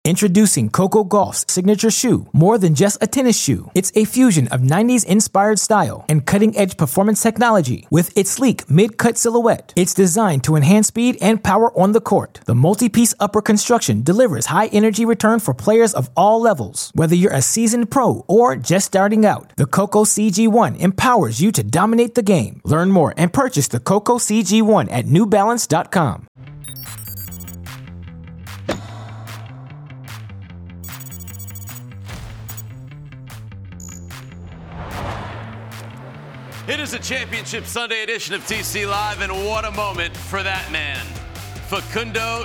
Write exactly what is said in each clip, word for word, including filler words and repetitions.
Introducing Coco Gauff's signature shoe, more than just a tennis shoe. It's a fusion of nineties-inspired style and cutting-edge performance technology. With its sleek mid-cut silhouette, it's designed to enhance speed and power on the court. The multi-piece upper construction delivers high-energy return for players of all levels. Whether you're a seasoned pro or just starting out, the Coco C G one empowers you to dominate the game. Learn more and purchase the Coco C G one at new balance dot com. It is a Championship Sunday edition of T C Live, and what a moment for that man. Facundo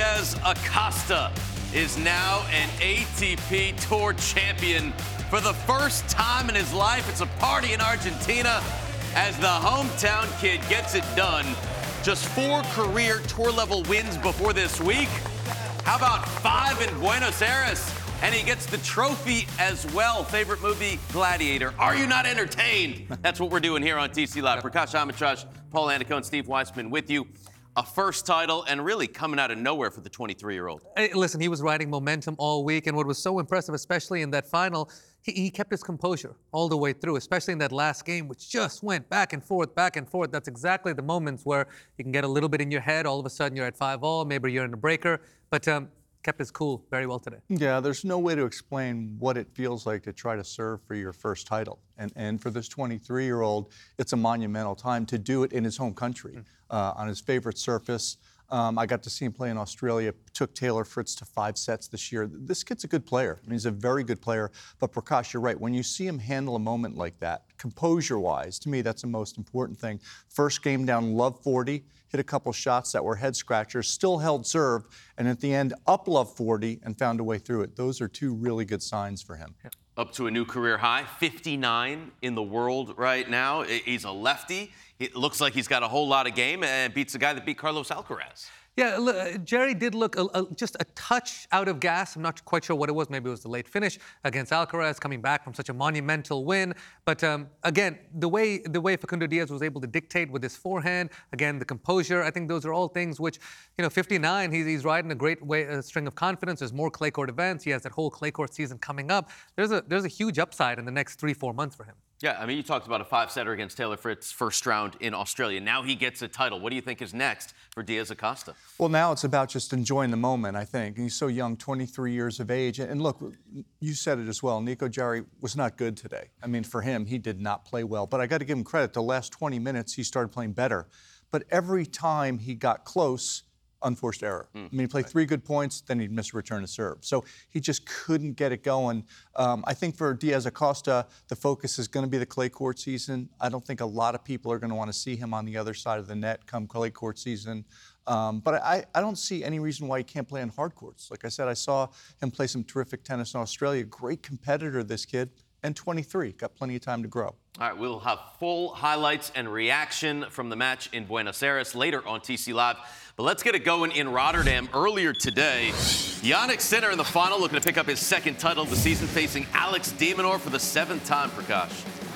Diaz-Acosta is now an A T P Tour champion for the first time in his life. It's a party in Argentina as the hometown kid gets it done. Just four career tour-level wins before this week. How about five in Buenos Aires? And he gets the trophy as well. Favorite movie, Gladiator. Are you not entertained? That's what we're doing here on T C Live. Prakash Amitraj, Paul Anacone, Steve Weissman with you. A first title and really coming out of nowhere for the twenty-three-year-old. Hey, listen, he was riding momentum all week, and what was so impressive, especially in that final, he, he kept his composure all the way through, especially in that last game, which just went back and forth, back and forth. That's exactly the moments where you can get a little bit in your head. All of a sudden, you're at five all, maybe you're in a breaker. But um, kept his cool very well today. Yeah, there's no way to explain what it feels like to try to serve for your first title. And and for this twenty-three-year-old, it's a monumental time to do it in his home country, mm. uh, on his favorite surface. Um, I got to see him play in Australia, took Taylor Fritz to five sets this year. This kid's a good player. I mean, he's a very good player. But Prakash, you're right. When you see him handle a moment like that, composure-wise, to me, that's the most important thing. First game down, love forty. Hit a couple shots that were head scratchers, still held serve, and at the end, up love forty and found a way through it. Those are two really good signs for him. Yeah. Up to a new career high, fifty-nine in the world right now. He's a lefty. It looks like he's got a whole lot of game and beats the guy that beat Carlos Alcaraz. Yeah, look, Jerry did look a, a, just a touch out of gas. I'm not quite sure what it was. Maybe it was the late finish against Alcaraz, coming back from such a monumental win. But um, again, the way the way Facundo Diaz was able to dictate with his forehand, again, the composure, I think those are all things which, you know, fifty-nine, he's, he's riding a great way, a string of confidence. There's more clay court events. He has that whole clay court season coming up. There's a there's a huge upside in the next three, four months for him. Yeah, I mean, you talked about a five-setter against Taylor Fritz first round in Australia. Now he gets a title. What do you think is next for Diaz-Acosta? Well, now it's about just enjoying the moment, I think. He's so young, twenty-three years of age. And look, you said it as well. Nico Jarry was not good today. I mean, for him, he did not play well. But I got to give him credit. The last twenty minutes, he started playing better. But every time he got close, unforced error. Mm, I mean, he played right. three good points, then he'd miss a return to serve. So he just couldn't get it going. Um, I think for Diaz-Acosta, the focus is going to be the clay court season. I don't think a lot of people are going to want to see him on the other side of the net come clay court season. Um, but I, I don't see any reason why he can't play on hard courts. Like I said, I saw him play some terrific tennis in Australia. Great competitor, this kid. And twenty-three, got plenty of time to grow. All right, we'll have full highlights and reaction from the match in Buenos Aires later on T C Live. But let's get it going in Rotterdam. Earlier today, Jannik Sinner in the final, looking to pick up his second title of the season, facing Alex de Minaur for the seventh time, Prakash.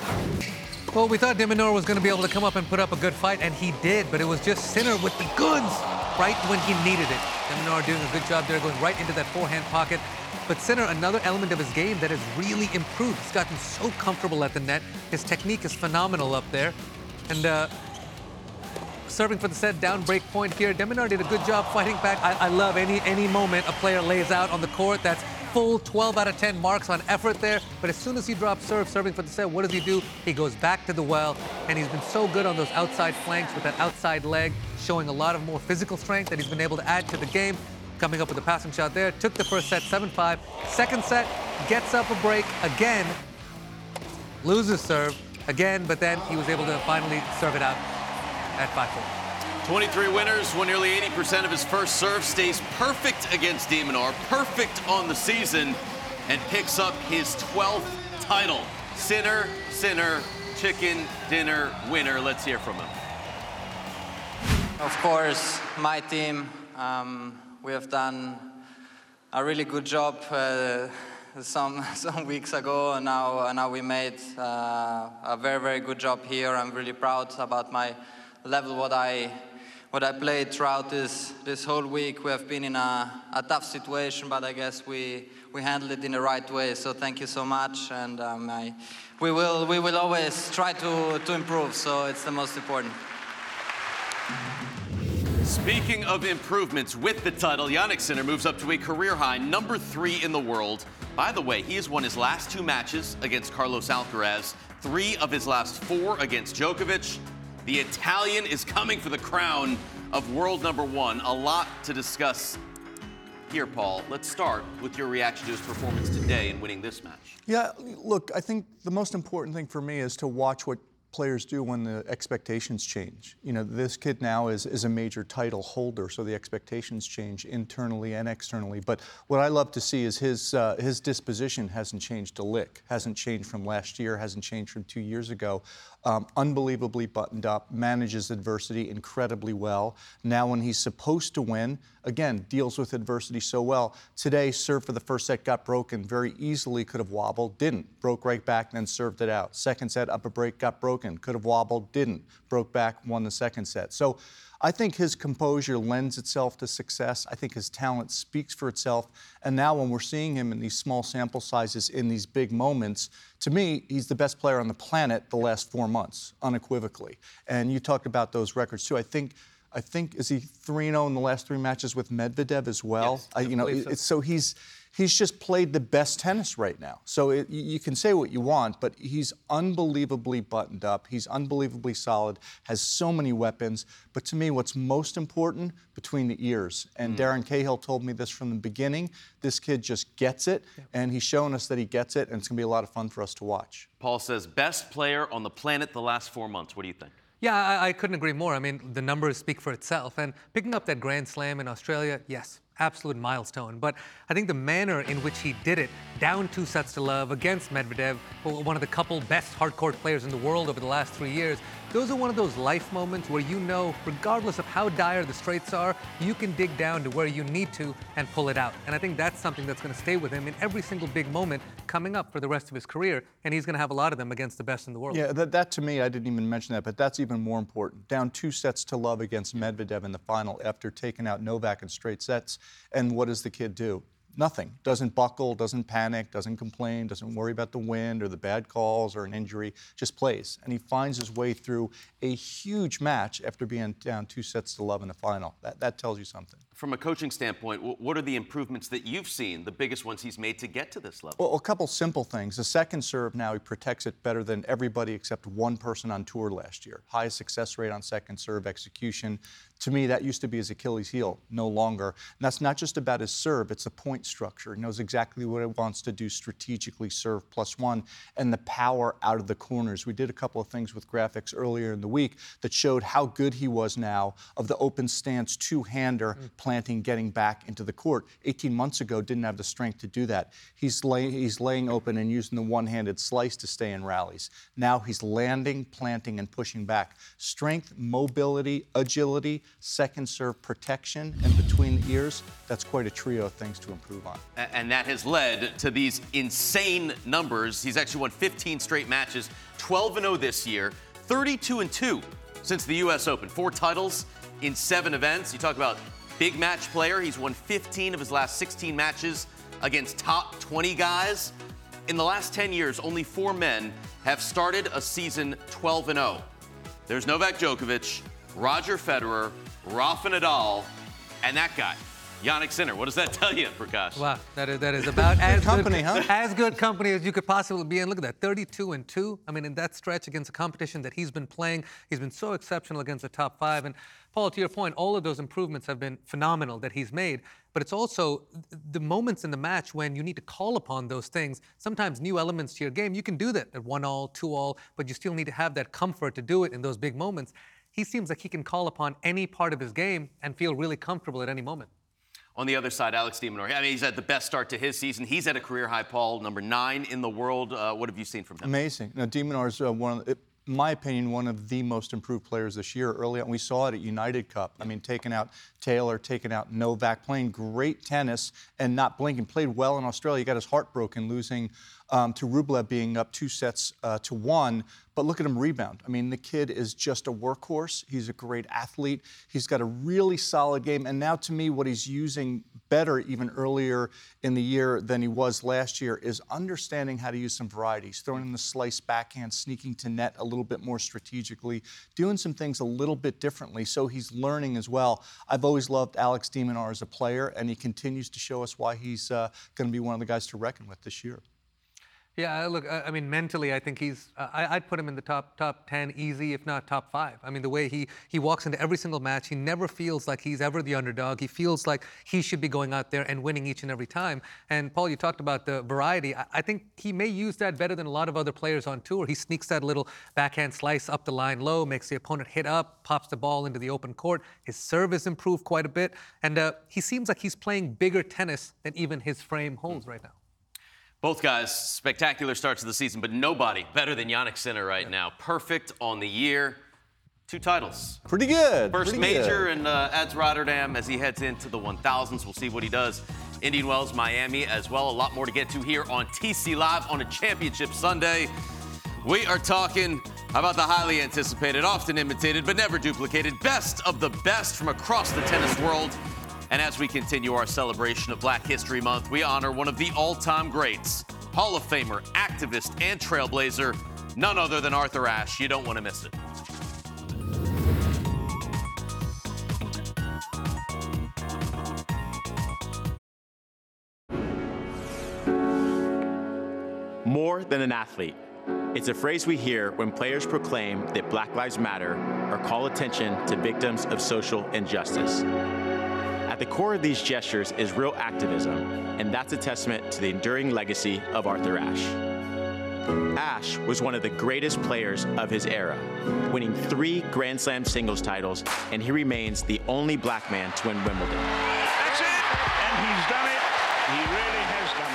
Well, we thought de Minaur was going to be able to come up and put up a good fight, and he did, but it was just Sinner with the goods right when he needed it. De Minaur doing a good job there, going right into that forehand pocket. But Sinner, another element of his game that has really improved. He's gotten so comfortable at the net. His technique is phenomenal up there. And uh, serving for the set, down break point here. de Minaur did a good job fighting back. I, I love any, any moment a player lays out on the court. That's full twelve out of ten marks on effort there. But as soon as he drops serve, serving for the set, what does he do? He goes back to the well. And he's been so good on those outside flanks with that outside leg, showing a lot of more physical strength that he's been able to add to the game. Coming up with a passing shot there. Took the first set, seven five. Second set, gets up a break again. Loses serve again, but then he was able to finally serve it out at five four. twenty-three winners, won nearly eighty percent of his first serve, stays perfect against de Minaur, perfect on the season, and picks up his twelfth title. Sinner, Sinner, chicken dinner winner. Let's hear from him. Of course, my team. Um, We have done a really good job uh, some some weeks ago, and now uh, now we made uh, a very very good job here. I'm really proud about my level, what I what I played throughout this this whole week. We have been in a, a tough situation, but I guess we we handled it in the right way. So thank you so much, and um, I, we will we will always try to to improve. So it's the most important. Speaking of improvements, with the title, Jannik Sinner moves up to a career high, number three in the world. By the way, he has won his last two matches against Carlos Alcaraz, three of his last four against Djokovic. The Italian is coming for the crown of world number one. A lot to discuss here, Paul. Let's start with your reaction to his performance today in winning this match. Yeah, look, I think the most important thing for me is to watch what players do when the expectations change. You know, this kid now is, is a major title holder, so the expectations change internally and externally. But what I love to see is his uh, his disposition hasn't changed a lick, hasn't changed from last year, hasn't changed from two years ago. Um, unbelievably buttoned up, manages adversity incredibly well. Now when he's supposed to win, again, deals with adversity so well. Today, served for the first set, got broken, very easily could have wobbled, didn't. Broke right back, then served it out. Second set, up a break, got broken, could have wobbled, didn't. Broke back, won the second set. So I think his composure lends itself to success. I think his talent speaks for itself. And now when we're seeing him in these small sample sizes, in these big moments, to me, he's the best player on the planet the last four months, unequivocally. And you talked about those records too. I think I think, is he three and oh in the last three matches with Medvedev as well? Yes, I, you know, it, so. it's, so he's he's just played the best tennis right now. So it, you can say what you want, but he's unbelievably buttoned up. He's unbelievably solid, has so many weapons. But to me, what's most important, between the ears. And mm. Darren Cahill told me this from the beginning. This kid just gets it, yeah. and he's shown us that he gets it, and it's going to be a lot of fun for us to watch. Paul says, best player on the planet the last four months. What do you think? Yeah, I, I couldn't agree more. I mean, the numbers speak for itself. And picking up that Grand Slam in Australia, yes, absolute milestone. But I think the manner in which he did it, down two sets to love against Medvedev, one of the couple best hardcourt players in the world over the last three years, those are one of those life moments where you know, regardless of how dire the straits are, you can dig down to where you need to and pull it out. And I think that's something that's going to stay with him in every single big moment coming up for the rest of his career. And he's going to have a lot of them against the best in the world. Yeah, that, that to me, I didn't even mention that, but that's even more important. Down two sets to love against Medvedev in the final after taking out Novak in straight sets. And what does the kid do? Nothing. Doesn't buckle, doesn't panic, doesn't complain, doesn't worry about the wind or the bad calls or an injury, just plays. And he finds his way through a huge match after being down two sets to love in the final. That, that tells you something. From a coaching standpoint, what are the improvements that you've seen, the biggest ones he's made to get to this level? Well, a couple simple things. The second serve now, he protects it better than everybody except one person on tour last year. Highest success rate on second serve execution. To me, that used to be his Achilles heel, no longer. And that's not just about his serve, it's a point structure. He knows exactly what he wants to do strategically, serve plus one, and the power out of the corners. We did a couple of things with graphics earlier in the week that showed how good he was now of the open stance two-hander, mm. planting, getting back into the court. eighteen months ago, didn't have the strength to do that. He's, lay, he's laying open and using the one-handed slice to stay in rallies. Now he's landing, planting, and pushing back. Strength, mobility, agility, second serve protection, and between the ears, that's quite a trio of things to improve on. And that has led to these insane numbers. He's actually won fifteen straight matches, twelve and oh this year, thirty-two and two since the U S Open. Four titles in seven events. You talk about big match player. He's won fifteen of his last sixteen matches against top twenty guys. In the last ten years, only four men have started a season twelve and oh. There's Novak Djokovic, Roger Federer, Rafa Nadal, and that guy, Jannik Sinner. What does that tell you, Prakash? Wow, that is, that is about as company, good, huh? as good company as you could possibly be in. Look at that, thirty-two and two. I mean, in that stretch against a competition that he's been playing, he's been so exceptional against the top five. And Paul, to your point, all of those improvements have been phenomenal that he's made. But it's also the moments in the match when you need to call upon those things. Sometimes new elements to your game, you can do that at one all, two all, but you still need to have that comfort to do it in those big moments. He seems like he can call upon any part of his game and feel really comfortable at any moment. On the other side, Alex de Minaur. I mean, he's had the best start to his season. He's at a career high, Paul, number nine in the world. Uh, what have you seen from him? Amazing. Now, de Minaur is uh, one of the, in my opinion, one of the most improved players this year. Early on, we saw it at United Cup. I mean, taking out Taylor, taking out Novak, playing great tennis and not blinking. Played well in Australia. He got his heart broken losing um, to Rublev being up two sets uh, to one. But look at him rebound. I mean, the kid is just a workhorse. He's a great athlete. He's got a really solid game. And now, to me, what he's using better even earlier in the year than he was last year is understanding how to use some varieties, throwing in the slice backhand, sneaking to net a little bit more strategically, doing some things a little bit differently. So he's learning as well. I've always loved Alex de Minaur as a player, and he continues to show us why he's uh, going to be one of the guys to reckon with this year. Yeah, look, I mean, mentally, I think he's, uh, I, I'd put him in the top top ten easy, if not top five. I mean, the way he, he walks into every single match, he never feels like he's ever the underdog. He feels like he should be going out there and winning each and every time. And Paul, you talked about the variety. I, I think he may use that better than a lot of other players on tour. He sneaks that little backhand slice up the line low, makes the opponent hit up, pops the ball into the open court. His serve has improved quite a bit. And uh, he seems like he's playing bigger tennis than even his frame holds right now. Both guys, spectacular starts to the season, but nobody better than Jannik Sinner right now. Perfect on the year. Two titles. Pretty good. First Pretty major good. in uh, Ad's Rotterdam as he heads into the one thousands. We'll see what he does. Indian Wells, Miami as well. A lot more to get to here on T C Live on a championship Sunday. We are talking about the highly anticipated, often imitated, but never duplicated, best of the best from across the tennis world. And as we continue our celebration of Black History Month, we honor one of the all-time greats, Hall of Famer, activist, and trailblazer, none other than Arthur Ashe. You don't want to miss it. More than an athlete. It's a phrase we hear when players proclaim that Black Lives Matter or call attention to victims of social injustice. At the core of these gestures is real activism, and that's a testament to the enduring legacy of Arthur Ashe. Ashe was one of the greatest players of his era, winning three Grand Slam singles titles, and he remains the only black man to win Wimbledon. That's it, and he's done it. He really has done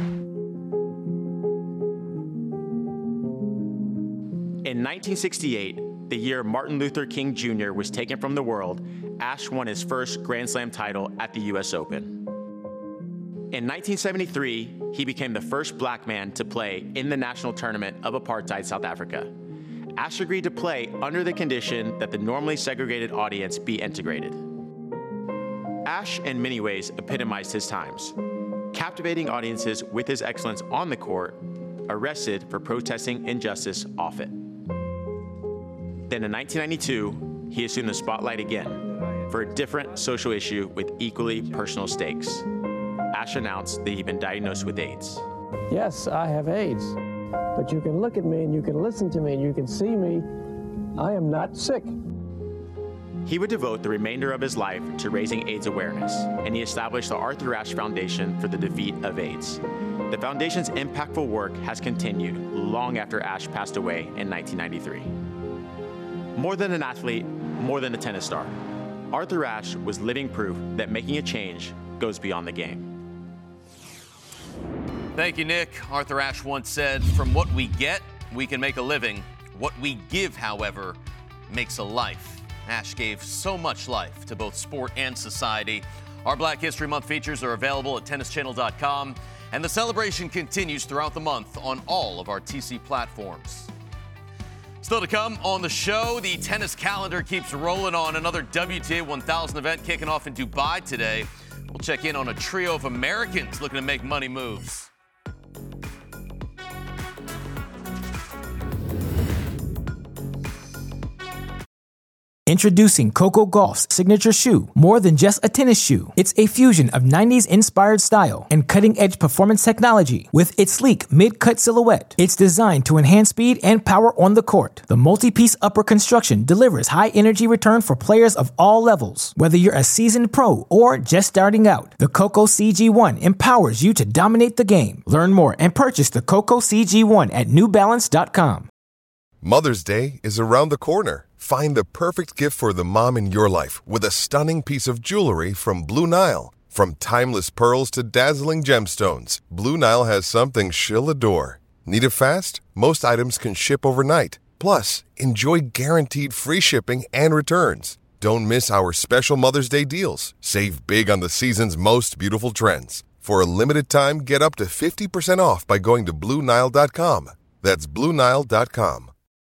it. In nineteen sixty-eight, the year Martin Luther King Junior was taken from the world, Ashe won his first Grand Slam title at the U S Open. In nineteen seventy-three, he became the first black man to play in the national tournament of apartheid South Africa. Ashe agreed to play under the condition that the normally segregated audience be integrated. Ashe, in many ways, epitomized his times, captivating audiences with his excellence on the court, arrested for protesting injustice off it. Then in nineteen ninety-two, he assumed the spotlight again for a different social issue with equally personal stakes. Ashe announced that he'd been diagnosed with AIDS. Yes, I have AIDS, but you can look at me and you can listen to me and you can see me. I am not sick. He would devote the remainder of his life to raising AIDS awareness, and he established the Arthur Ashe Foundation for the Defeat of AIDS. The foundation's impactful work has continued long after Ashe passed away in nineteen ninety-three. More than an athlete, more than a tennis star, Arthur Ashe was living proof that making a change goes beyond the game. Thank you, Nick. Arthur Ashe once said, "From what we get, we can make a living. What we give, however, makes a life." Ashe gave so much life to both sport and society. Our Black History Month features are available at tennis channel dot com, and the celebration continues throughout the month on all of our T C platforms. Still to come on the show, the tennis calendar keeps rolling on. Another W T A one thousand event kicking off in Dubai today. We'll check in on a trio of Americans looking to make money moves. Introducing Coco Gauff's signature shoe, more than just a tennis shoe. It's a fusion of nineties inspired style and cutting-edge performance technology with its sleek mid-cut silhouette. It's designed to enhance speed and power on the court. The multi-piece upper construction delivers high-energy return for players of all levels. Whether you're a seasoned pro or just starting out, the Coco C G one empowers you to dominate the game. Learn more and purchase the Coco C G one at new balance dot com. Mother's Day is around the corner. Find the perfect gift for the mom in your life with a stunning piece of jewelry from Blue Nile. From timeless pearls to dazzling gemstones, Blue Nile has something she'll adore. Need it fast? Most items can ship overnight. Plus, enjoy guaranteed free shipping and returns. Don't miss our special Mother's Day deals. Save big on the season's most beautiful trends. For a limited time, get up to fifty percent off by going to Blue Nile dot com. That's Blue Nile dot com.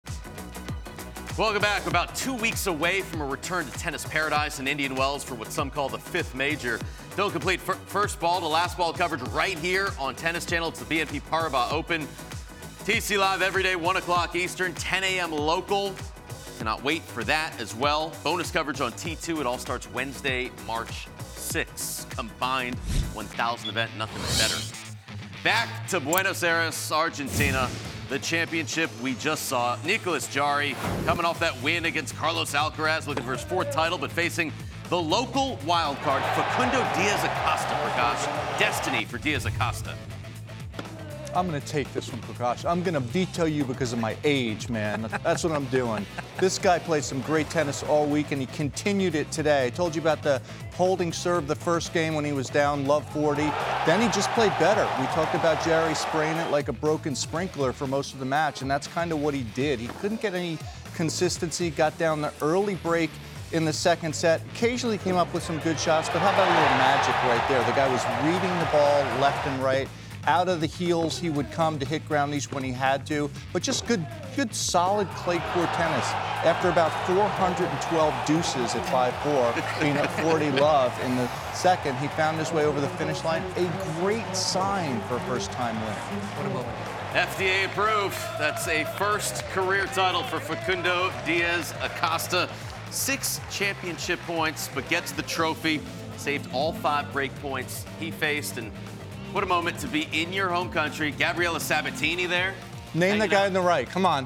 Welcome back. We're about two weeks away from a return to tennis paradise in Indian Wells for what some call the fifth major. Don't complete f- first ball to last ball coverage right here on Tennis Channel. It's the B N P Paribas Open. T C Live every day, one o'clock Eastern, ten a.m. local. Cannot wait for that as well. Bonus coverage on T two. It all starts Wednesday, March sixth. Combined one thousand event, nothing better. Back to Buenos Aires, Argentina. The championship we just saw. Nicolas Jarry coming off that win against Carlos Alcaraz, looking for his fourth title, but facing the local wild card, Facundo Diaz-Acosta. Prakash, destiny for Diaz-Acosta. I'm going to take this one, Prakash. I'm going to veto you because of my age, man. That's what I'm doing. This guy played some great tennis all week, and he continued it today. I told you about the holding serve the first game when he was down, love forty. Then he just played better. We talked about Jarry spraying it like a broken sprinkler for most of the match, and that's kind of what he did. He couldn't get any consistency, got down the early break in the second set. Occasionally came up with some good shots, but how about a little magic right there? The guy was reading the ball left and right. Out of the heels, he would come to hit groundies when he had to, but just good, good, solid clay court tennis. After about four hundred twelve deuces at five four, being at forty love in the second, he found his way over the finish line. A great sign for a first-time winner. What a moment. F D A approved. That's a first career title for Facundo Diaz-Acosta. Six championship points, but gets the trophy. Saved all five break points he faced, and what a moment to be in your home country. Gabriela Sabatini there. Name the guy on the right. Come on.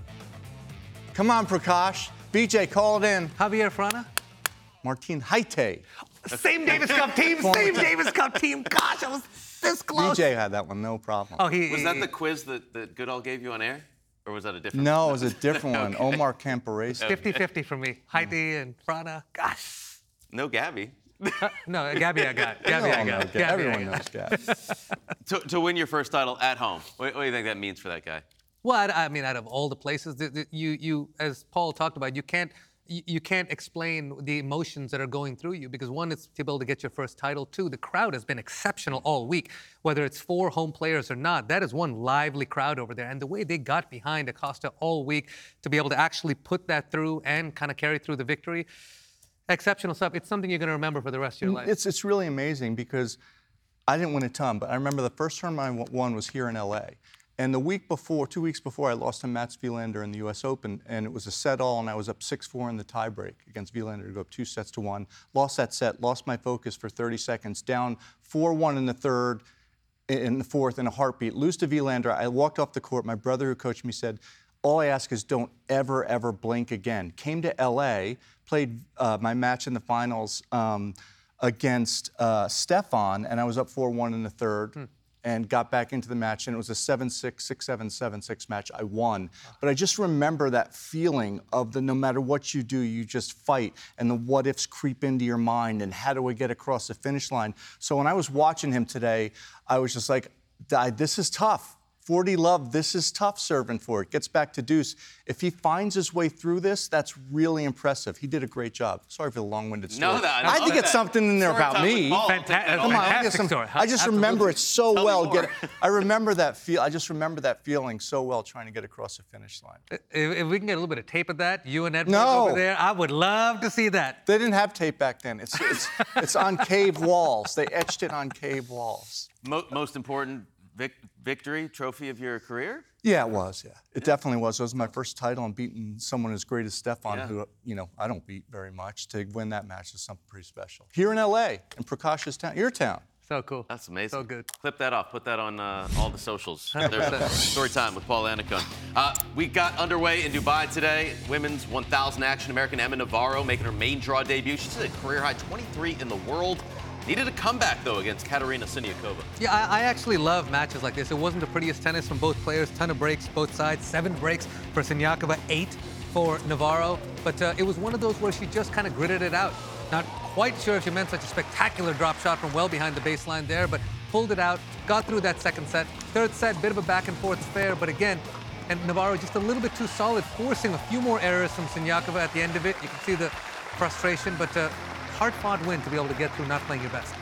Come on, Prakash. B J, call it in. Javier Frana? Martin Haite. Same Davis Cup team, same Davis Cup team. Gosh, I was this close. B J had that one, no problem. Oh, he, Was he, that the quiz that, that Goodall gave you on air? Or was that a different No, one? it was a different one. Okay. Omar Camporese. fifty-fifty for me. Heidi and Frana. Gosh. No Gabby. Uh, no, Gabby I got. Gabby I No, no, got. Gab- Gabby I Everyone got. knows Gab. to, to win your first title at home. What, what do you think that means for that guy? Well, I, I mean, out of all the places that, that you, you, as Paul talked about, you can't, you, you can't explain the emotions that are going through you because one, it's to be able to get your first title. Two, the crowd has been exceptional all week, whether it's four home players or not. That is one lively crowd over there, and the way they got behind Acosta all week to be able to actually put that through and kind of carry through the victory. Exceptional stuff. It's something you're going to remember for the rest of your life. It's, it's really amazing because I didn't win a ton, but I remember the first tournament I won was here in L A. And the week before, two weeks before, I lost to Mats Wilander in the U S Open, and it was a set all, and I was up six four in the tiebreak against Wilander to go up two sets to one. Lost that set, lost my focus for thirty seconds, down four one in the third, in the fourth, in a heartbeat. Lose to Wilander. I walked off the court. My brother who coached me said, all I ask is don't ever, ever blink again. Came to L A, played uh, my match in the finals um, against uh, Stefan, and I was up four one in the third. Hmm. And got back into the match, and it was a seven six, six seven, seven six match. I won. But I just remember that feeling of the no matter what you do, you just fight, and the what-ifs creep into your mind, and how do I get across the finish line? So when I was watching him today, I was just like, this is tough. forty love, this is tough serving for it. Gets back to deuce. If he finds his way through this, that's really impressive. He did a great job. Sorry for the long-winded story. No, that, I had to get that. something in there Story about time with me. Paul. Fanta- Take Come that on, away. I, get some- story. I just Absolutely. remember it so Tell me well. more. Get, I remember that feel. I just remember that feeling so well trying to get across the finish line. If, if we can get a little bit of tape of that, you and Edward No. over there, I would love to see that. They didn't have tape back then. It's it's, it's on cave walls. They etched it on cave walls. Mo- most important vic- victory, trophy of your career? Yeah, it was. Yeah, it definitely was. It was my first title, and beating someone as great as Stefan, Yeah. who you know I don't beat very much. To win that match is something pretty special. Here in L A, in Prakash's town, your town. So cool. That's amazing. So good. Clip that off. Put that on uh, all the socials. There's story time with Paul Annacone. Uh, we got underway in Dubai today. Women's one thousand action. American Emma Navarro making her main draw debut. She's at a career high twenty-three in the world. Needed a comeback, though, against Katerina Siniakova. Yeah, I, I actually love matches like this. It wasn't the prettiest tennis from both players. Ton of breaks, both sides. Seven breaks for Siniakova, eight for Navarro. But uh, it was one of those where she just kind of gritted it out. Not quite sure if she meant such a spectacular drop shot from well behind the baseline there, but pulled it out, got through that second set. Third set, bit of a back and forth affair, but again, and Navarro just a little bit too solid, forcing a few more errors from Siniakova at the end of it. You can see the frustration, but uh, hard-fought win to be able to get through not playing your best.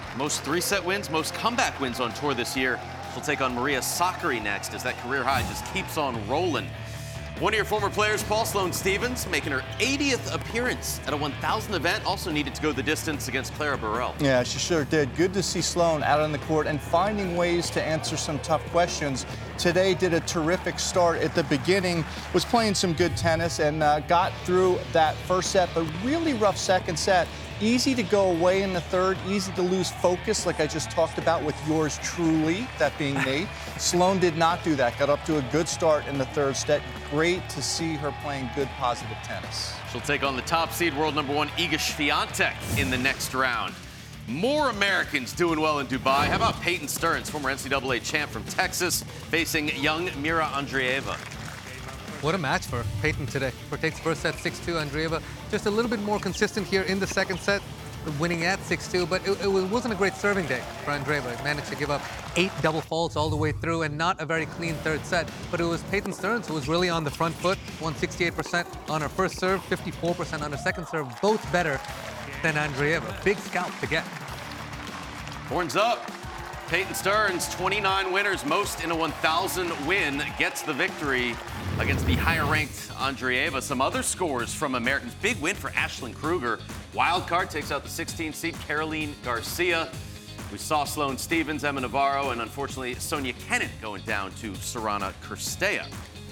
Most three-set wins, most comeback wins on tour this year. She'll take on Maria Sakkari next as that career high just keeps on rolling. One of your former players, Paul Sloane Stevens, making her eightieth appearance at a one thousand event, also needed to go the distance against Clara Burrell. Yeah, she sure did. Good to see Sloane out on the court and finding ways to answer some tough questions. Today did a terrific start at the beginning, was playing some good tennis and uh, got through that first set, but really rough second set. Easy to go away in the third, easy to lose focus, like I just talked about with yours truly, that being Nate. Sloane did not do that. Got up to a good start in the third set. Great to see her playing good, positive tennis. She'll take on the top seed, world number one, Iga Swiatek, in the next round. More Americans doing well in Dubai. How about Peyton Stearns, former N C double A champ from Texas, facing young Mira Andreeva? What a match for Peyton today. For takes first set six two. Andreeva just a little bit more consistent here in the second set, winning at six two, but it, it wasn't a great serving day for Andreeva. Managed to give up eight double faults all the way through and not a very clean third set. But it was Peyton Stearns who was really on the front foot, won sixty-eight percent on her first serve, fifty-four percent on her second serve, both better than Andreeva. Big scalp to get. Horns up. Peyton Stearns, twenty-nine winners, most in a one thousand win, gets the victory against the higher-ranked Andreeva. Some other scores from Americans. Big win for Ashlyn Kruger. Wild card takes out the sixteen seed Caroline Garcia. We saw Sloane Stevens, Emma Navarro, and unfortunately Sonia Kennett going down to Sorana Cirstea.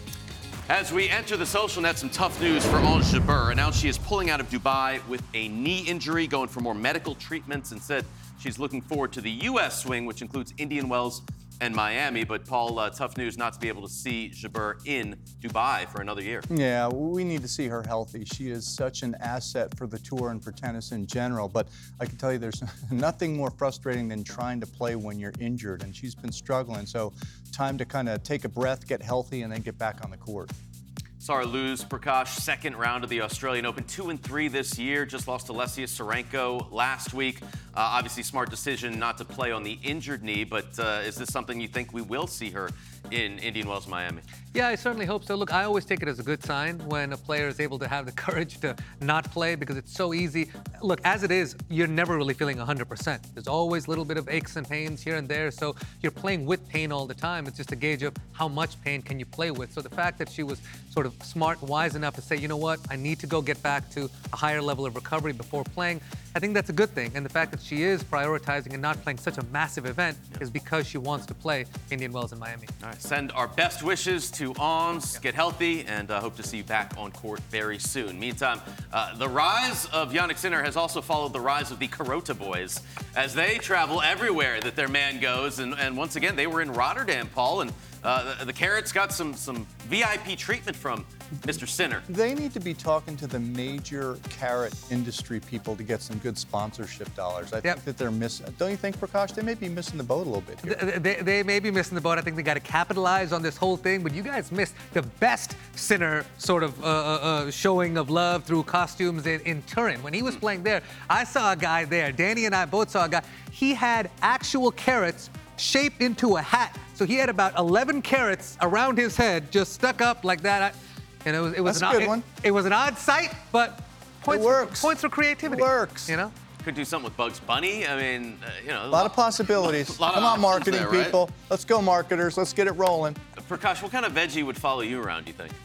As we enter the social net, some tough news for Ons Jabeur. Announced she is pulling out of Dubai with a knee injury, going for more medical treatments, and said she's looking forward to the U S swing, which includes Indian Wells and Miami. But Paul, uh, tough news not to be able to see Jabeur in Dubai for another year. Yeah, we need to see her healthy. She is such an asset for the tour and for tennis in general. But I can tell you there's nothing more frustrating than trying to play when you're injured. And she's been struggling. So time to kind of take a breath, get healthy, and then get back on the court. Saw her lose, Prakash, second round of the Australian Open, two and three this year. Just lost to Lesia Sarenko last week. Uh, obviously, smart decision not to play on the injured knee, but uh, is this something you think we will see her in Indian Wells, Miami? Yeah, I certainly hope so. Look, I always take it as a good sign when a player is able to have the courage to not play because it's so easy. Look, as it is, you're never really feeling one hundred percent. There's always a little bit of aches and pains here and there, so you're playing with pain all the time. It's just a gauge of how much pain can you play with. So the fact that she was sort of smart, wise enough to say, you know what, I need to go get back to a higher level of recovery before playing, I think that's a good thing. And the fact that she is prioritizing and not playing such a massive event is because she wants to play Indian Wells in Miami. All right, send our best wishes to Ons. Yeah. Get healthy, and uh, hope to see you back on court very soon. Meantime, uh, the rise of Jannik Sinner has also followed the rise of the Carota boys as they travel everywhere that their man goes. And, and once again, they were in Rotterdam, Paul, and uh, the, the Carrots got some, some V I P treatment from Mister Sinner. They need to be talking to the major carrot industry people to get some good sponsorship dollars. I yep. think that they're missing. Don't you think, Prakash? They may be missing the boat a little bit here. They, they, they may be missing the boat. I think they got to capitalize on this whole thing. But you guys missed the best Sinner sort of uh, uh, showing of love through costumes in, in Turin. When he was playing there, I saw a guy there. Danny and I both saw a guy. He had actual carrots shaped into a hat. So he had about eleven carrots around his head, just stuck up like that. I, And it was, it was That's an a good odd, one. It, it was an odd sight, but points, it works. For, points for creativity. It works. You know? Could do something with Bugs Bunny. I mean, uh, you know. A lot of possibilities. lot Come of on, marketing there, right? people. Let's go, marketers. Let's get it rolling. Prakash, what kind of veggie would follow you around, do you think?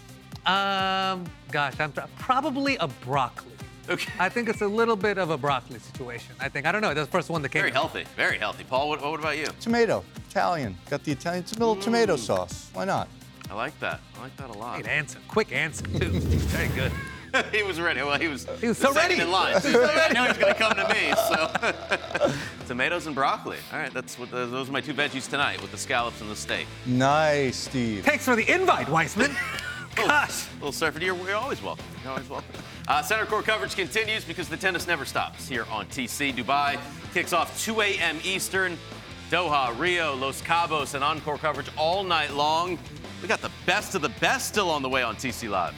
Um, gosh, I'm probably a broccoli. Okay. I think it's a little bit of a broccoli situation. I think. I don't know. That's the first one that came. Very healthy. Very healthy. Paul, what, what about you? Tomato. Italian. Got the Italian. It's a little mm. tomato sauce. Why not? I like that. I like that a lot. Great answer. Quick answer, too. Very good. He was ready. Well, he was, he was so ready. in line. So I know he's going to come to me. So, tomatoes and broccoli. All right, that's what the, those are my two veggies tonight with the scallops and the steak. Nice, Steve. Thanks for the invite, Weissman. Gosh. A little surfer. You're, you're always welcome. You're always welcome. Uh, Center Court coverage continues because the tennis never stops here on T C. Dubai kicks off two a.m. Eastern. Doha, Rio, Los Cabos, and encore coverage all night long. We got the best of the best still on the way on T C Live.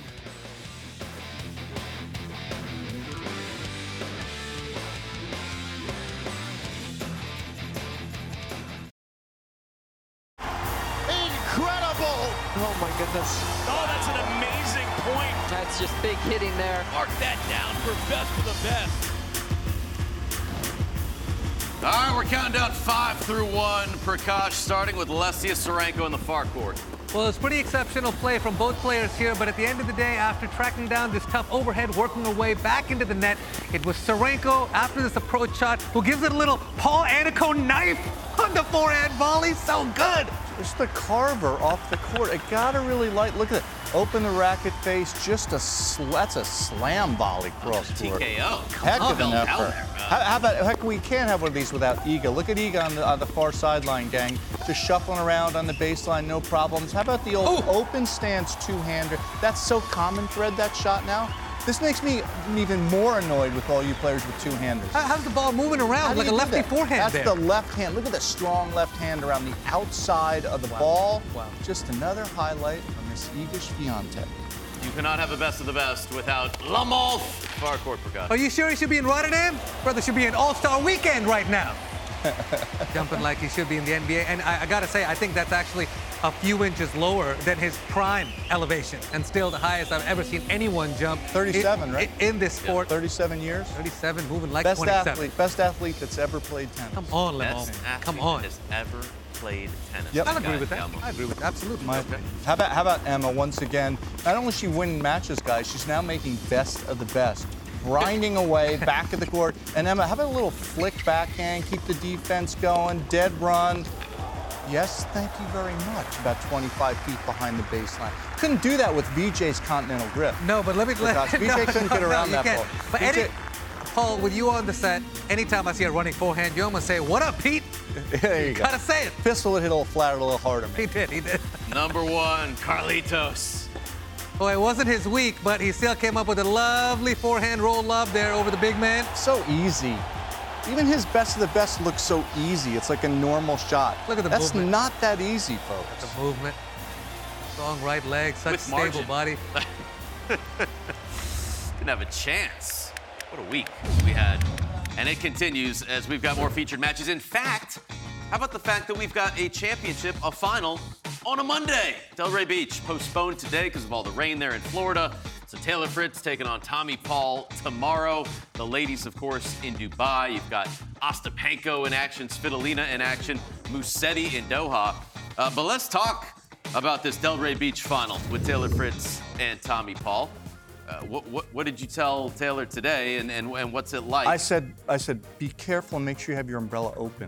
Incredible! Oh my goodness. Oh, that's an amazing point. That's just big hitting there. Mark that down for best of the best. All right, we're counting down five through one. Prakash starting with Alessia Sarenko in the far court. Well, it's pretty exceptional play from both players here, but at the end of the day, after tracking down this tough overhead, working her way back into the net, it was Sarenko, after this approach shot, who gives it a little Paul Annacone knife on the forehand volley. So good. Just the carver off the court. It got her really light. Look at it. Open the racket face. Just a sl- that's a slam volley cross court. T K O. Heck of an Down effort. there, How, how about, heck, we can't have one of these without Iga. Look at Iga on the, on the far sideline, gang. Just shuffling around on the baseline, no problems. How about the old Ooh. open stance two-hander? That's so common thread, that shot now. This makes me even more annoyed with all you players with two-handers. How, how's the ball moving How around do like you a do lefty that? forehand That's there? the left hand. Look at the strong left hand around the outside of the Wow. ball. Wow. Just another highlight from Miss Iga Swiatek. You cannot have the best of the best without Lamolf. Far court, Prakash. Are you sure he should be in Rotterdam? Brother should be in All-Star Weekend right now. Jumping like he should be in the N B A. And I, I gotta say, I think that's actually a few inches lower than his prime elevation, and still the highest I've ever seen anyone jump. thirty-seven, in, right? In this sport. thirty-seven years. thirty-seven, moving like Best twenty-seven. athlete, best athlete that's ever played tennis. Come on, Best Lemon. athlete Come on. that has ever played tennis. Yep. I'll agree Guy with that. Galmo. I agree with that. Absolutely. My opinion. How about how about Emma once again? Not only is she winning matches, guys, she's now making best of the best. Grinding away back at the court. And Emma, how about a little flick backhand, keep the defense going, dead run. Yes, thank you very much. About twenty-five feet behind the baseline. Couldn't do that with V J's continental grip. No, but let me let Gosh, V J no, couldn't no, get around no, you that can't. ball. But V J any, Paul, with you on the set, anytime I see a running forehand, you almost say, "What up, Pete?" There you go. Gotta say it. Pistol would hit a little flatter, a little harder, man. He did. He did. Number one, Carlitos. Well, it wasn't his week, but he still came up with a lovely forehand roll lob there over the big man. So easy. Even his best of the best looks so easy. It's like a normal shot. Look at the That's movement. not that easy, folks. The movement, strong right leg, such With stable margin. body. Didn't have a chance. What a week we had. And it continues as we've got more featured matches. In fact, how about the fact that we've got a championship, a final, on a Monday? Delray Beach postponed today because of all the rain there in Florida. So Taylor Fritz taking on Tommy Paul tomorrow. The ladies, of course, in Dubai. You've got Ostapenko in action, Svitolina in action, Musetti in Doha. Uh, but let's talk about this Delray Beach final with Taylor Fritz and Tommy Paul. Uh, what, what, what did you tell Taylor today, and, and, and what's it like? I said, I said, be careful and make sure you have your umbrella open.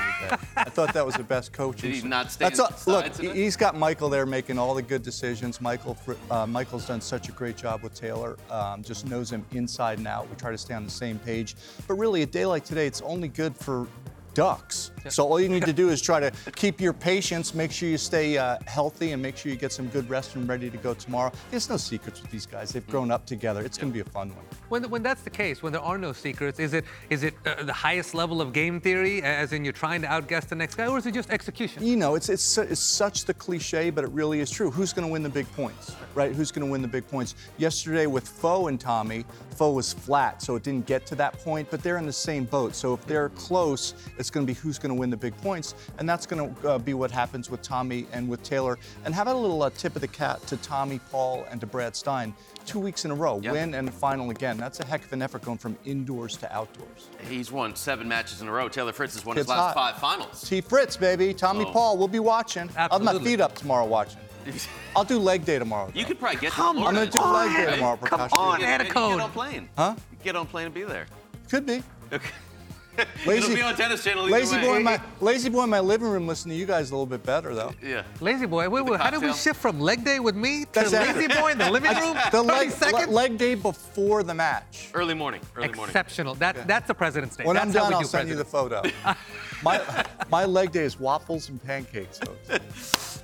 I thought that was the best coaching. Did he not stay That's all, look, inside today? he's got Michael there making all the good decisions. Michael, Fr- uh, Michael's done such a great job with Taylor. Um, just knows him inside and out. We try to stay on the same page. But really, a day like today, it's only good for ducks. So all you need to do is try to keep your patience, make sure you stay uh, healthy, and make sure you get some good rest and ready to go tomorrow. There's no secrets with these guys. They've grown up together. It's going to be a fun one. When, when that's the case, when there are no secrets, is it is it uh, the highest level of game theory, as in you're trying to outguess the next guy, or is it just execution? You know, it's, it's, su- it's such the cliche, but it really is true. Who's going to win the big points, right? Who's going to win the big points? Yesterday with Foe and Tommy, Foe was flat, so it didn't get to that point, but they're in the same boat. So if they're close, it's going to be who's going to win the big points, and that's going to uh, be what happens with Tommy and with Taylor. And how about a little uh, tip of the cap to Tommy, Paul, and to Brad Stein? Two weeks in a row, Yep. win and a final again. That's a heck of an effort going from indoors to outdoors. He's won seven matches in a row. Taylor Fritz has won his Kid's last hot. five finals. T. Fritz, baby. Tommy Oh. Paul, we'll be watching. I'll have my Absolutely. feet up tomorrow watching. I'll do leg day tomorrow. You could probably get Come to I'm Florida. going to do leg day Right? tomorrow, Come Prakash. on, You get- you Annacone. Get on plane. Huh? You get on plane and be there. Could be. Okay. Lazy- It'll be on Tennis Channel either Lazy way. boy, in my lazy boy in my living room. Listening to you guys a little bit better though. Yeah. Lazy boy, wait, the wait, how did we cocktail. shift from leg day with me to That's lazy it. boy in the living room? The thirty leg, seconds? le- leg day before the match. Early morning. Early morning. Exceptional. That, That's the President's Day. When that's I'm how done, we I'll do send you the presidents. photo. my my leg day is waffles and pancakes. Folks.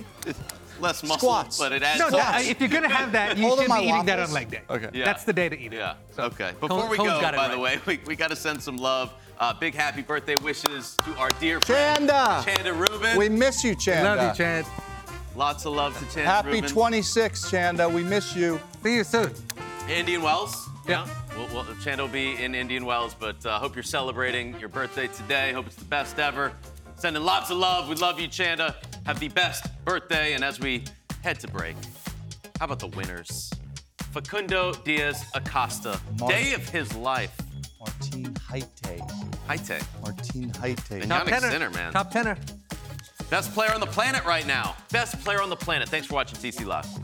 Less muscle, Squats. but it adds No, to that, it. if you're gonna have that, you Hold should on be my eating that waffles. on leg day. Okay. Yeah. That's the day to eat it. Yeah. So, okay. Before Cone- we Cone's go, got it by right. the way, we, we got to send some love. Uh, big happy birthday wishes to our dear friend Chanda. Chanda Rubin. We miss you, Chanda. Love you, Chad. Lots of love to Chanda Happy Rubin. twenty-six, Chanda. We miss you. See you soon. Indian Wells. Yeah. We'll, we'll, Chanda will be in Indian Wells, but uh, hope you're celebrating your birthday today. Hope it's the best ever. Sending lots of love. We love you, Chanda. Have the best birthday. And as we head to break, how about the winners? Facundo Diaz Acosta, Mar- day of his life. Martine Haite. Haite. Martin Haite. And Top Yannick tenor. Sinner, man. Top tenor. Best player on the planet right now. Best player on the planet. Thanks for watching T C Live.